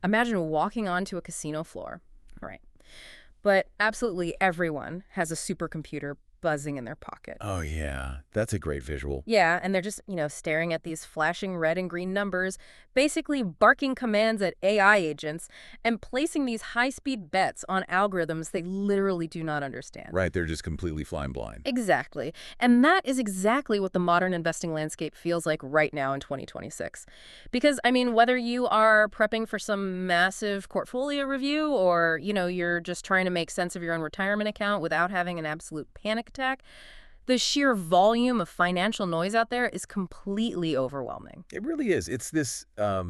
Imagine walking onto a casino floor. Right. But absolutely everyone has a supercomputer buzzing in their pocket. Oh, yeah. That's a great visual. Yeah, and they're just, staring at these flashing red and green numbers, basically barking commands at AI agents and placing these high-speed bets on algorithms they literally do not understand. Right, they're just completely flying blind. Exactly. And that is exactly what the modern investing landscape feels like right now in 2026. Because, whether you are prepping for some massive portfolio review or, you're just trying to make sense of your own retirement account without having an absolute panic attack, the sheer volume of financial noise out there is completely overwhelming. It really is. It's this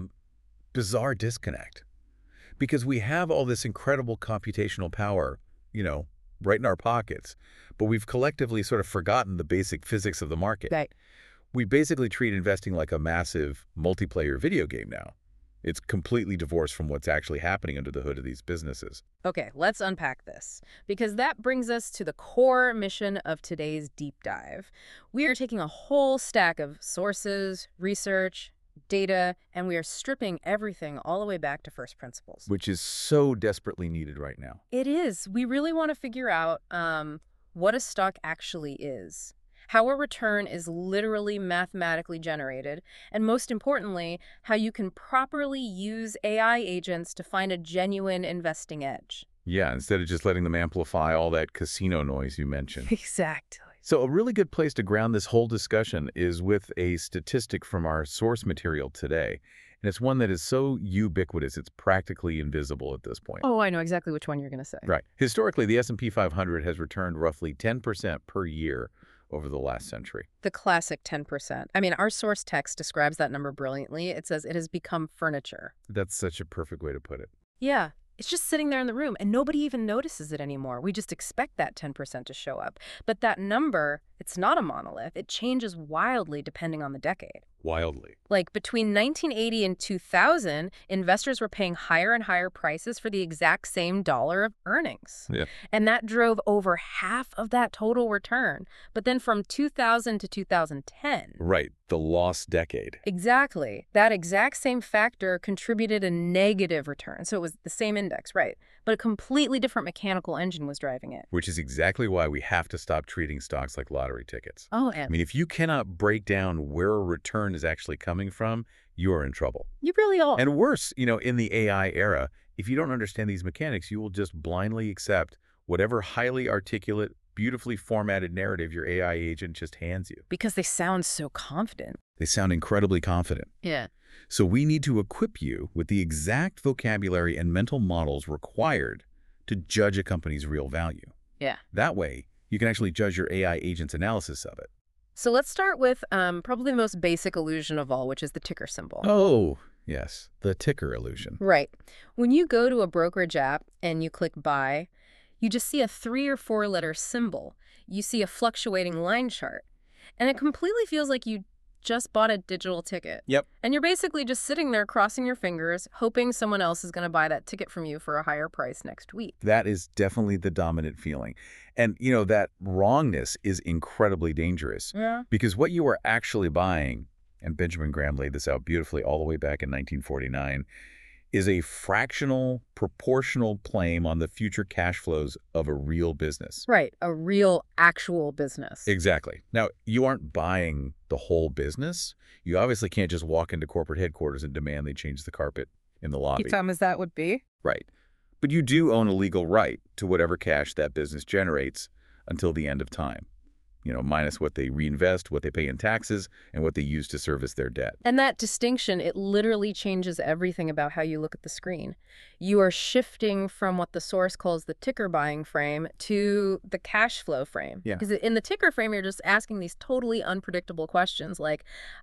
bizarre disconnect because we have all this incredible computational power, right in our pockets, but we've collectively sort of forgotten the basic physics of the market. Right. We basically treat investing like a massive multiplayer video game now. It's completely divorced from what's actually happening under the hood of these businesses. Okay, let's unpack this, because that brings us to the core mission of today's deep dive. We are taking a whole stack of sources, research, data, and we are stripping everything all the way back to first principles. Which is so desperately needed right now. It is. We really want to figure out what a stock actually is, how a return is literally mathematically generated, and most importantly, how you can properly use AI agents to find a genuine investing edge. Yeah, instead of just letting them amplify all that casino noise you mentioned. Exactly. So a really good place to ground this whole discussion is with a statistic from our source material today. And it's one that is so ubiquitous, it's practically invisible at this point. Oh, I know exactly which one you're going to say. Right. Historically, the S&P 500 has returned roughly 10% per year over the last century. The classic 10%. Our source text describes that number brilliantly. It says it has become furniture. That's such a perfect way to put it. Yeah. It's just sitting there in the room, and nobody even notices it anymore. We just expect that 10% to show up. But that number, it's not a monolith. It changes wildly depending on the decade. Wildly. Like between 1980 and 2000, investors were paying higher and higher prices for the exact same dollar of earnings. Yeah. And that drove over half of that total return. But then from 2000 to 2010. Right. The lost decade. Exactly. That exact same factor contributed a negative return. So it was the same index, right? But a completely different mechanical engine was driving it. Which is exactly why we have to stop treating stocks like lottery tickets. Oh, and If you cannot break down where a return is actually coming from, you are in trouble. you really are. And worse, in the AI era, if you don't understand these mechanics, you will just blindly accept whatever highly articulate, beautifully formatted narrative your AI agent just hands you. Because they sound so confident. They sound incredibly confident. Yeah. So we need to equip you with the exact vocabulary and mental models required to judge a company's real value. Yeah. That way, you can actually judge your AI agent's analysis of it. So let's start with probably the most basic illusion of all, which is the ticker symbol. Oh, yes, the ticker illusion. Right. When you go to a brokerage app and you click buy, you just see a 3 or 4 letter symbol. You see a fluctuating line chart. And it completely feels like you just bought a digital ticket. Yep. And you're basically just sitting there crossing your fingers, hoping someone else is going to buy that ticket from you for a higher price next week. That is definitely the dominant feeling. And, that wrongness is incredibly dangerous. Yeah. Because what you are actually buying, and Benjamin Graham laid this out beautifully all the way back in 1949, is a fractional, proportional claim on the future cash flows of a real business. Right. A real, actual business. Exactly. Now, you aren't buying the whole business. You obviously can't just walk into corporate headquarters and demand they change the carpet in the lobby. Time as that would be. Right. But you do own a legal right to whatever cash that business generates until the end of time. Minus what they reinvest, what they pay in taxes, and what they use to service their debt. And that distinction, it literally changes everything about how you look at the screen. You are shifting from what the source calls the ticker buying frame to the cash flow frame. Yeah. Because in the ticker frame, you're just asking these totally unpredictable questions like,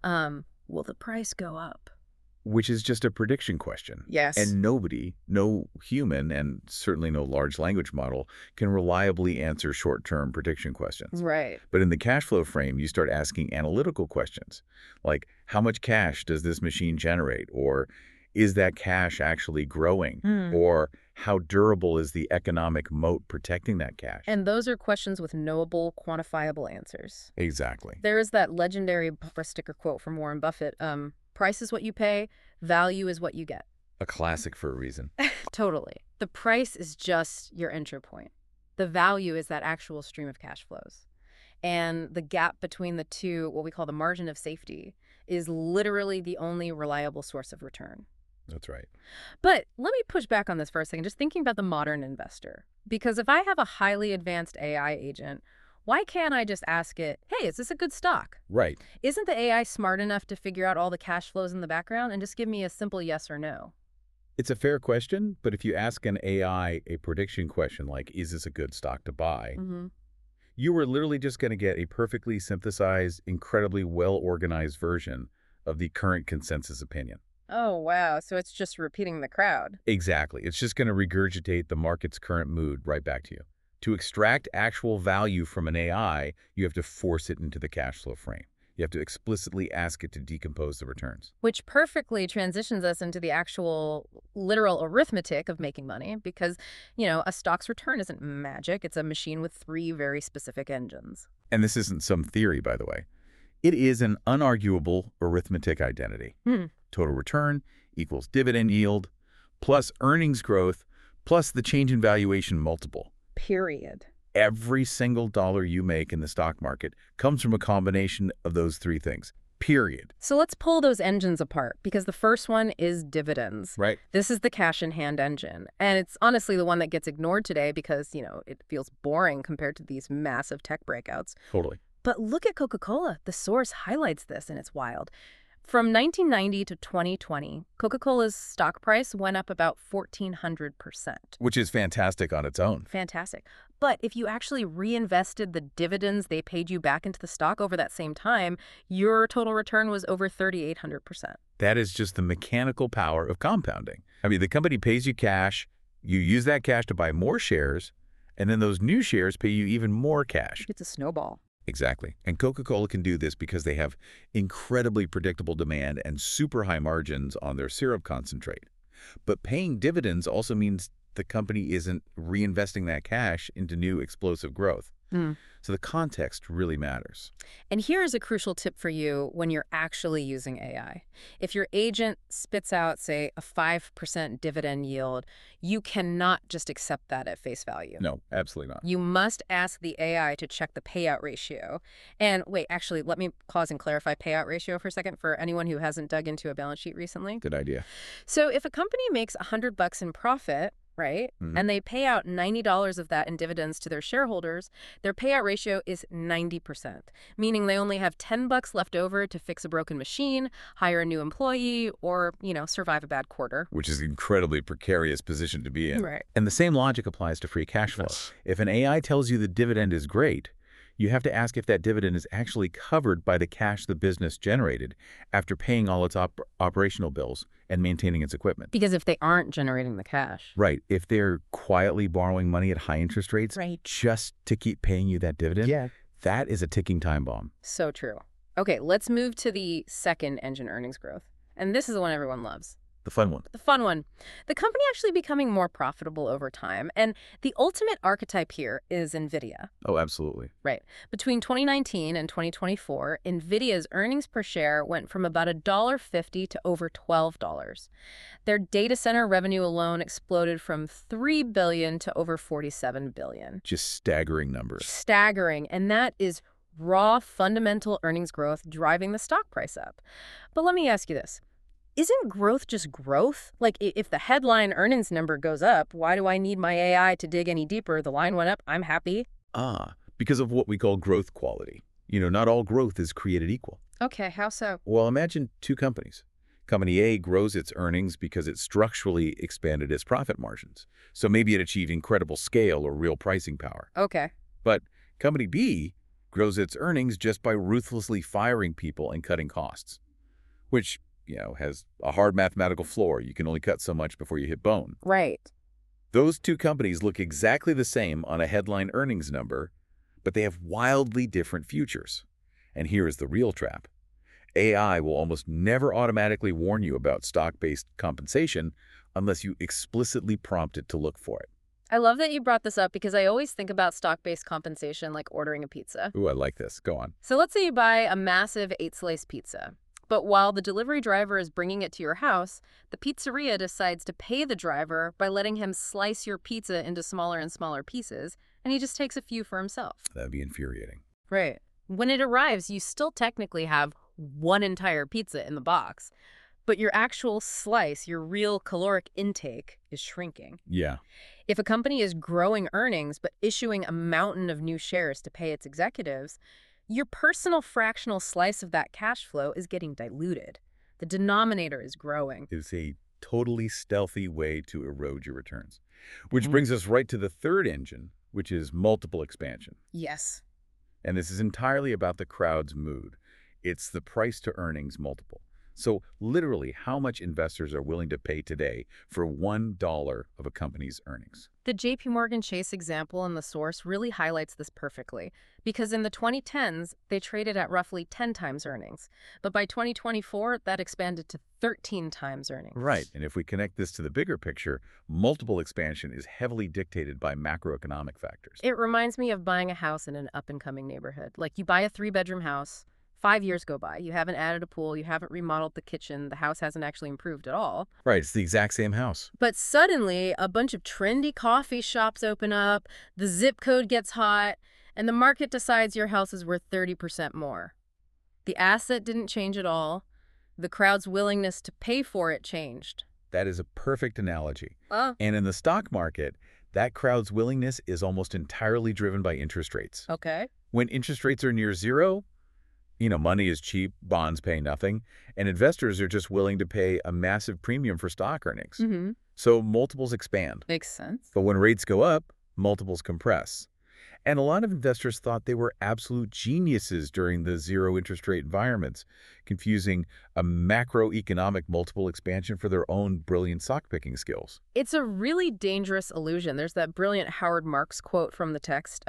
will the price go up? Which is just a prediction question. Yes. And nobody, no human, and certainly no large language model, can reliably answer short-term prediction questions. Right. But in the cash flow frame, you start asking analytical questions, like how much cash does this machine generate? Or is that cash actually growing? Or how durable is the economic moat protecting that cash? And those are questions with knowable, quantifiable answers. Exactly. There is that legendary bumper sticker quote from Warren Buffett, price is what you pay, value is what you get. A classic for a reason. Totally. The price is just your entry point. The value is that actual stream of cash flows. And the gap between the two, what we call the margin of safety, is literally the only reliable source of return. That's right. But let me push back on this for a second, just thinking about the modern investor. Because if I have a highly advanced AI agent, why can't I just ask it, hey, is this a good stock? Right. Isn't the AI smart enough to figure out all the cash flows in the background and just give me a simple yes or no? It's a fair question, but if you ask an AI a prediction question like, is this a good stock to buy, you were literally just going to get a perfectly synthesized, incredibly well-organized version of the current consensus opinion. Oh, wow. So it's just repeating the crowd. Exactly. It's just going to regurgitate the market's current mood right back to you. To extract actual value from an AI, you have to force it into the cash flow frame. You have to explicitly ask it to decompose the returns. Which perfectly transitions us into the actual literal arithmetic of making money because, a stock's return isn't magic. It's a machine with three very specific engines. And this isn't some theory, by the way. It is an unarguable arithmetic identity. Total return equals dividend yield plus earnings growth plus the change in valuation multiple. Period. Every single dollar you make in the stock market comes from a combination of those three things, period. So let's pull those engines apart because the first one is dividends. Right. This is the cash in hand engine. And it's honestly the one that gets ignored today because, it feels boring compared to these massive tech breakouts. Totally. But look at Coca-Cola. The source highlights this and it's wild. From 1990 to 2020, Coca-Cola's stock price went up about 1,400%. Which is fantastic on its own. Fantastic. But if you actually reinvested the dividends they paid you back into the stock over that same time, your total return was over 3,800%. That is just the mechanical power of compounding. I mean, the company pays you cash, you use that cash to buy more shares, and then those new shares pay you even more cash. It's a snowball. Exactly. And Coca-Cola can do this because they have incredibly predictable demand and super high margins on their syrup concentrate. But paying dividends also means the company isn't reinvesting that cash into new explosive growth. So the context really matters. And here's a crucial tip for you when you're actually using AI. If your agent spits out, say, a 5% dividend yield, you cannot just accept that at face value. No, absolutely not. You must ask the AI to check the payout ratio. And wait, actually, let me pause and clarify payout ratio for a second for anyone who hasn't dug into a balance sheet recently. Good idea. So if a company makes $100 in profit, right? And they pay out $90 of that in dividends to their shareholders, their payout ratio is 90%, meaning they only have $10 left over to fix a broken machine, hire a new employee, or, survive a bad quarter. Which is an incredibly precarious position to be in. Right. And the same logic applies to free cash flow. If an AI tells you the dividend is great, you have to ask if that dividend is actually covered by the cash the business generated after paying all its operational bills and maintaining its equipment. Because if they aren't generating the cash. Right. If they're quietly borrowing money at high interest rates just to keep paying you that dividend, that is a ticking time bomb. So true. Okay, let's move to the second engine earnings growth. And this is the one everyone loves. The fun one. The fun one. The company actually becoming more profitable over time. And the ultimate archetype here is NVIDIA. Oh, absolutely. Right. Between 2019 and 2024, NVIDIA's earnings per share went from about $1.50 to over $12. Their data center revenue alone exploded from $3 billion to over $47 billion. Just staggering numbers. Staggering. And that is raw fundamental earnings growth driving the stock price up. But let me ask you this. Isn't growth just growth? Like, if the headline earnings number goes up, why do I need my AI to dig any deeper? The line went up, I'm happy. Because of what we call growth quality. Not all growth is created equal. Okay, how so? Well, imagine two companies. Company A grows its earnings because it structurally expanded its profit margins. So maybe it achieved incredible scale or real pricing power. Okay. But Company B grows its earnings just by ruthlessly firing people and cutting costs, which has a hard mathematical floor. You can only cut so much before you hit bone. Right. Those two companies look exactly the same on a headline earnings number, but they have wildly different futures. And here is the real trap. AI will almost never automatically warn you about stock-based compensation unless you explicitly prompt it to look for it. I love that you brought this up because I always think about stock-based compensation like ordering a pizza. Ooh, I like this. Go on. So let's say you buy a massive 8-slice pizza. But while the delivery driver is bringing it to your house, the pizzeria decides to pay the driver by letting him slice your pizza into smaller and smaller pieces, and he just takes a few for himself. That'd be infuriating. Right. When it arrives, you still technically have one entire pizza in the box, but your actual slice, your real caloric intake, is shrinking. Yeah. If a company is growing earnings but issuing a mountain of new shares to pay its executives, your personal fractional slice of that cash flow is getting diluted. The denominator is growing. It's a totally stealthy way to erode your returns. Which brings us right to the third engine, which is multiple expansion. Yes. And this is entirely about the crowd's mood. It's the price to earnings multiple. So literally, how much investors are willing to pay today for $1 of a company's earnings. The JP Morgan Chase example in the source really highlights this perfectly, because in the 2010s, they traded at roughly 10 times earnings. But by 2024, that expanded to 13 times earnings. Right. And if we connect this to the bigger picture, multiple expansion is heavily dictated by macroeconomic factors. It reminds me of buying a house in an up-and-coming neighborhood. Like, you buy a 3-bedroom house, 5 years go by, you haven't added a pool, you haven't remodeled the kitchen, the house hasn't actually improved at all. Right. It's the exact same house. But suddenly, a bunch of trendy coffee shops open up, the zip code gets hot, and the market decides your house is worth 30% more. The asset didn't change at all. The crowd's willingness to pay for it changed. That is a perfect analogy. Oh. And in the stock market, that crowd's willingness is almost entirely driven by interest rates. Okay. When interest rates are near zero, money is cheap, bonds pay nothing, and investors are just willing to pay a massive premium for stock earnings. Mm-hmm. So multiples expand. Makes sense. But when rates go up, multiples compress. And a lot of investors thought they were absolute geniuses during the zero interest rate environments, confusing a macroeconomic multiple expansion for their own brilliant stock picking skills. It's a really dangerous illusion. There's that brilliant Howard Marks quote from the text,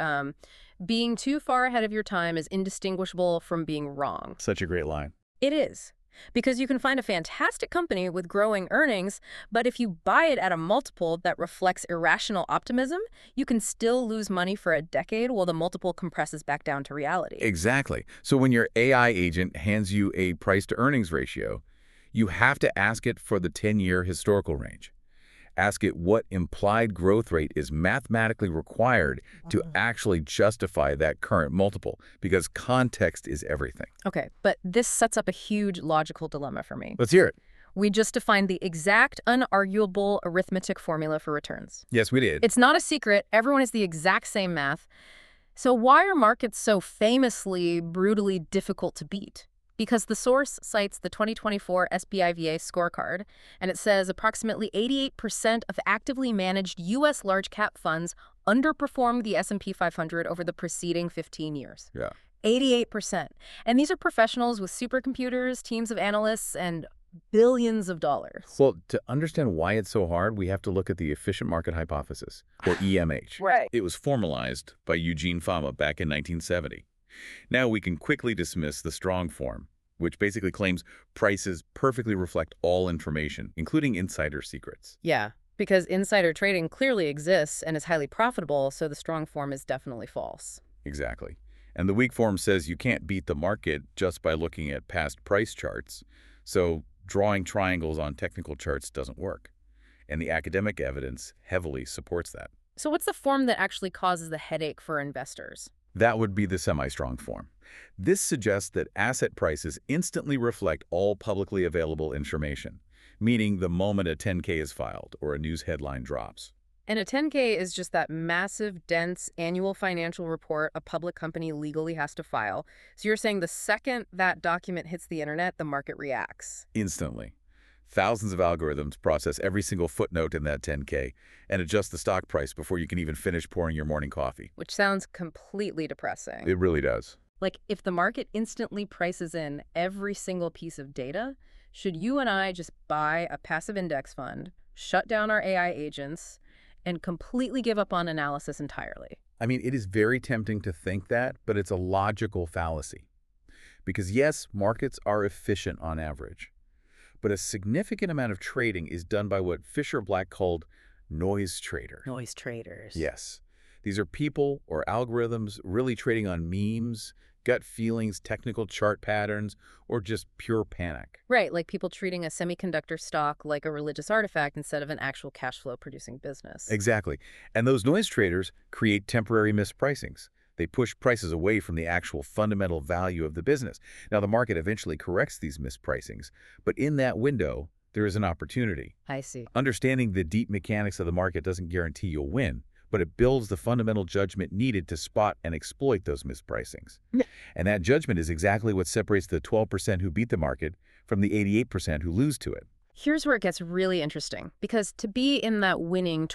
being too far ahead of your time is indistinguishable from being wrong. Such a great line. It is. Because you can find a fantastic company with growing earnings, but if you buy it at a multiple that reflects irrational optimism, you can still lose money for a decade while the multiple compresses back down to reality. Exactly. So when your AI agent hands you a price-to-earnings ratio, you have to ask it for the 10-year historical range. Ask it what implied growth rate is mathematically required to actually justify that current multiple, because context is everything. Okay, but this sets up a huge logical dilemma for me. Let's hear it. We just defined the exact, unarguable arithmetic formula for returns. Yes, we did. It's not a secret. Everyone has the exact same math. So why are markets so famously, brutally difficult to beat? Because the source cites the 2024 SBIVA scorecard, and it says approximately 88% of actively managed U.S. large-cap funds underperformed the S&P 500 over the preceding 15 years. Yeah. 88%. And these are professionals with supercomputers, teams of analysts, and billions of dollars. Well, to understand why it's so hard, we have to look at the efficient market hypothesis, or EMH. Right. It was formalized by Eugene Fama back in 1970. Now we can quickly dismiss the strong form, which basically claims prices perfectly reflect all information, including insider secrets. Yeah, because insider trading clearly exists and is highly profitable, so the strong form is definitely false. Exactly. And the weak form says you can't beat the market just by looking at past price charts, so drawing triangles on technical charts doesn't work. And the academic evidence heavily supports that. So what's the form that actually causes the headache for investors? That would be the semi-strong form. This suggests that asset prices instantly reflect all publicly available information, meaning the moment a 10K is filed or a news headline drops. And a 10K is just that massive, dense annual financial report a public company legally has to file. So you're saying the second that document hits the internet, the market reacts. Instantly. Thousands of algorithms process every single footnote in that 10K and adjust the stock price before you can even finish pouring your morning coffee. Which sounds completely depressing. It really does. Like, if the market instantly prices in every single piece of data, should you and I just buy a passive index fund, shut down our AI agents, and completely give up on analysis entirely? I mean, it is very tempting to think that, but it's a logical fallacy. Because yes, markets are efficient on average, but a significant amount of trading is done by what Fisher Black called noise trader. Noise traders. Yes. These are people or algorithms really trading on memes, gut feelings, technical chart patterns, or just pure panic. Right, like people treating a semiconductor stock like a religious artifact instead of an actual cash flow producing business. Exactly. And those noise traders create temporary mispricings. They push prices away from the actual fundamental value of the business. Now, the market eventually corrects these mispricings, but in that window, there is an opportunity. I see. Understanding the deep mechanics of the market doesn't guarantee you'll win, but it builds the fundamental judgment needed to spot and exploit those mispricings. Yeah. And that judgment is exactly what separates the 12% who beat the market from the 88% who lose to it. Here's where it gets really interesting, because to be in that winning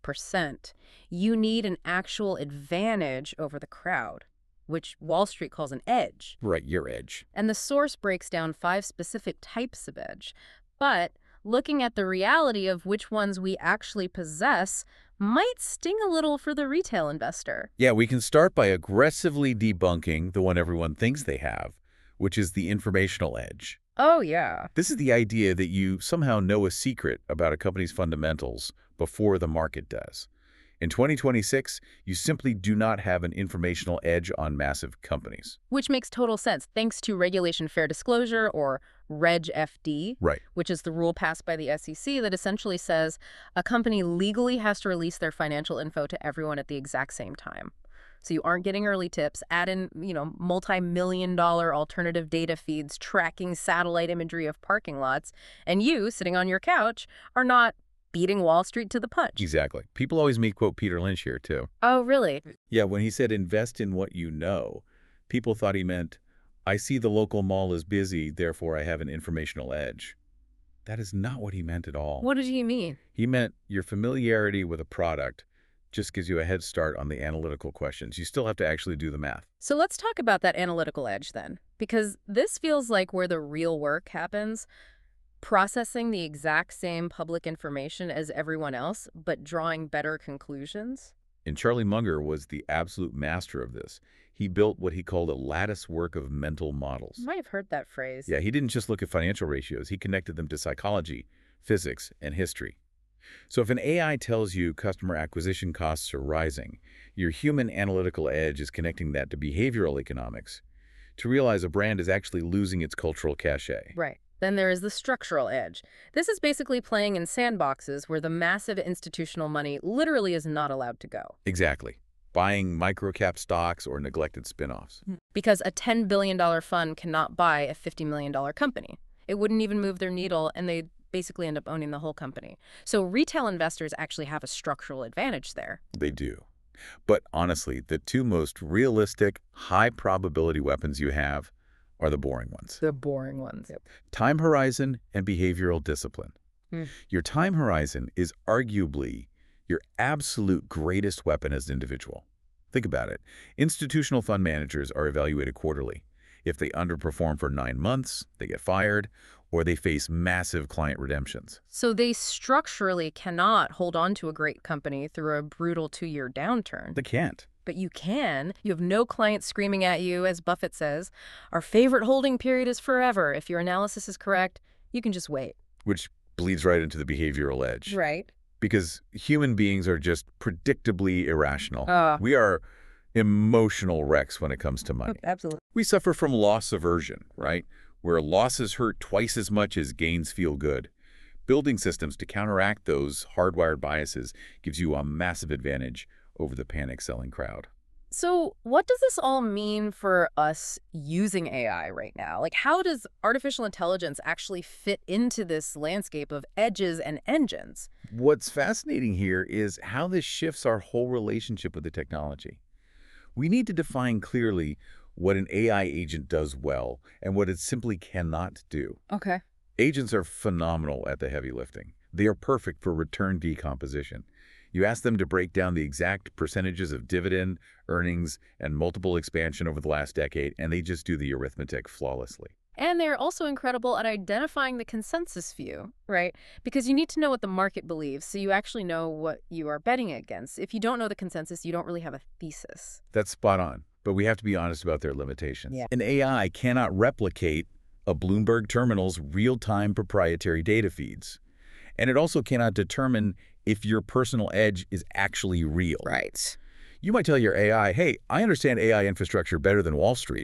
12%, you need an actual advantage over the crowd, which Wall Street calls an edge. Right, your edge. And the source breaks down 5 specific types of edge. But looking at the reality of which ones we actually possess might sting a little for the retail investor. Yeah, we can start by aggressively debunking the one everyone thinks they have, which is the informational edge. Oh, yeah. This is the idea that you somehow know a secret about a company's fundamentals before the market does. In 2026, you simply do not have an informational edge on massive companies. Which makes total sense, thanks to Regulation Fair Disclosure, or Reg FD, Right. which is the rule passed by the SEC that essentially says a company legally has to release their financial info to everyone at the exact same time. So you aren't getting early tips. Add in, multi-million-dollar alternative data feeds tracking satellite imagery of parking lots, and you, sitting on your couch, are not beating Wall Street to the punch. Exactly. People always quote Peter Lynch here, too. Oh, really? Yeah, when he said invest in what you know, people thought he meant, I see the local mall is busy, therefore I have an informational edge. That is not what he meant at all. What did he mean? He meant your familiarity with a product just gives you a head start on the analytical questions. You still have to actually do the math. So let's talk about that analytical edge then, because this feels like where the real work happens. Processing the exact same public information as everyone else, but drawing better conclusions. And Charlie Munger was the absolute master of this. He built what he called a lattice work of mental models. You might have heard that phrase. Yeah, he didn't just look at financial ratios. He connected them to psychology, physics, and history. So if an AI tells you customer acquisition costs are rising, your human analytical edge is connecting that to behavioral economics to realize a brand is actually losing its cultural cachet. Right. Then there is the structural edge. This is basically playing in sandboxes where the massive institutional money literally is not allowed to go. Exactly. Buying microcap stocks or neglected spin-offs. Because a $10 billion fund cannot buy a $50 million company. It wouldn't even move their needle, and they'd basically end up owning the whole company. So retail investors actually have a structural advantage there. They do. But honestly, the two most realistic, high-probability weapons you have are the boring ones. The boring ones. Yep. Time horizon and behavioral discipline. Hmm. Your time horizon is arguably your absolute greatest weapon as an individual. Think about it. Institutional fund managers are evaluated quarterly. If they underperform for 9 months, they get fired, or they face massive client redemptions. So they structurally cannot hold on to a great company through a brutal 2-year downturn. They can't. But you can. You have no clients screaming at you, as Buffett says. Our favorite holding period is forever. If your analysis is correct, you can just wait. Which bleeds right into the behavioral edge. Right. Because human beings are just predictably irrational. We are emotional wrecks when it comes to money. Absolutely. We suffer from loss aversion, right? Where losses hurt twice as much as gains feel good. Building systems to counteract those hardwired biases gives you a massive advantage over the panic-selling crowd. So what does this all mean for us using AI right now? Like, how does artificial intelligence actually fit into this landscape of edges and engines? What's fascinating here is how this shifts our whole relationship with the technology. We need to define clearly what an AI agent does well and what it simply cannot do. Okay. Agents are phenomenal at the heavy lifting. They are perfect for return decomposition. You ask them to break down the exact percentages of dividend, earnings, and multiple expansion over the last decade, and they just do the arithmetic flawlessly. And they're also incredible at identifying the consensus view, right? Because you need to know what the market believes, so you actually know what you are betting against. If you don't know the consensus, you don't really have a thesis. That's spot on, but we have to be honest about their limitations. Yeah. An AI cannot replicate a Bloomberg terminal's real-time proprietary data feeds. And it also cannot determine if your personal edge is actually real. Right. You might tell your AI, hey, I understand AI infrastructure better than Wall Street,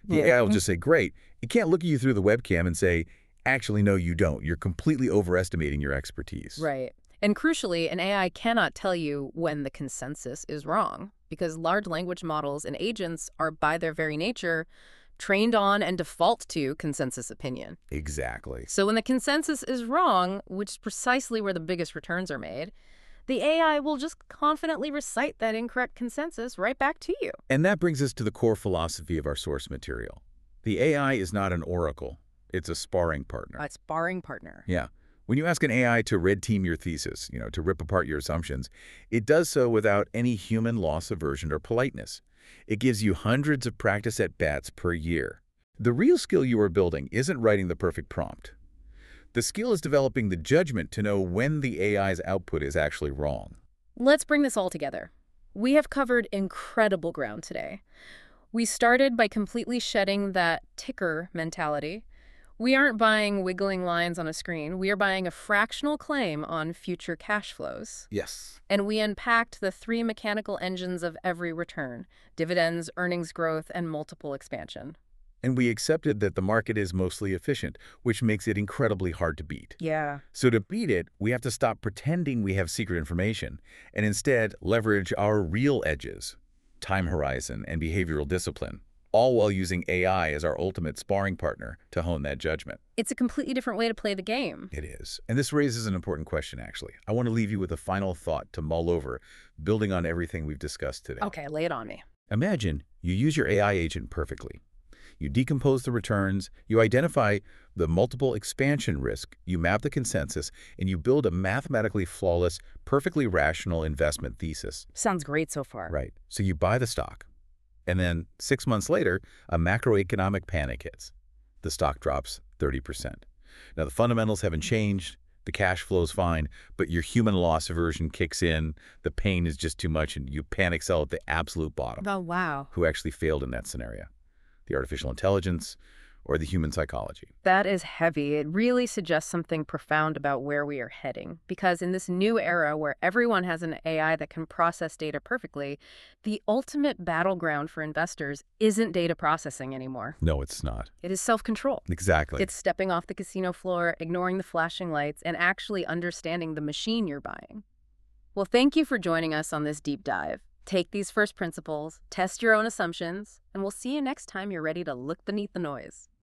The AI will just say, great. It can't look at you through the webcam and say, actually, no, you don't. You're completely overestimating your expertise. Right. And crucially, an AI cannot tell you when the consensus is wrong, because large language models and agents are, by their very nature, trained on and default to consensus opinion. Exactly. So when the consensus is wrong, which is precisely where the biggest returns are made, the AI will just confidently recite that incorrect consensus right back to you. And that brings us to the core philosophy of our source material. The AI is not an oracle. It's a sparring partner. A sparring partner. Yeah. When you ask an AI to red team your thesis, to rip apart your assumptions, it does so without any human loss aversion or politeness. It gives you hundreds of practice at bats per year. The real skill you are building isn't writing the perfect prompt. The skill is developing the judgment to know when the AI's output is actually wrong. Let's bring this all together. We have covered incredible ground today. We started by completely shedding that ticker mentality. We aren't buying wiggling lines on a screen. We are buying a fractional claim on future cash flows. Yes. And we unpacked the three mechanical engines of every return: dividends, earnings growth, and multiple expansion. And we accepted that the market is mostly efficient, which makes it incredibly hard to beat. Yeah. So to beat it, we have to stop pretending we have secret information and instead leverage our real edges: time horizon and behavioral discipline, all while using AI as our ultimate sparring partner to hone that judgment. It's a completely different way to play the game. It is. And this raises an important question, actually. I want to leave you with a final thought to mull over, building on everything we've discussed today. Okay, lay it on me. Imagine you use your AI agent perfectly. You decompose the returns, you identify the multiple expansion risk, you map the consensus, and you build a mathematically flawless, perfectly rational investment thesis. Sounds great so far. Right. So you buy the stock. And then 6 months later, a macroeconomic panic hits. The stock drops 30%. Now, the fundamentals haven't changed. The cash flow's fine, but your human loss aversion kicks in. The pain is just too much, and you panic sell at the absolute bottom. Oh, wow. Who actually failed in that scenario? The artificial intelligence or the human psychology? That is heavy. It really suggests something profound about where we are heading. Because in this new era where everyone has an AI that can process data perfectly, the ultimate battleground for investors isn't data processing anymore. No, it's not. It is self-control. Exactly. It's stepping off the casino floor, ignoring the flashing lights, and actually understanding the machine you're buying. Well, thank you for joining us on this deep dive. Take these first principles, test your own assumptions, and we'll see you next time you're ready to look beneath the noise.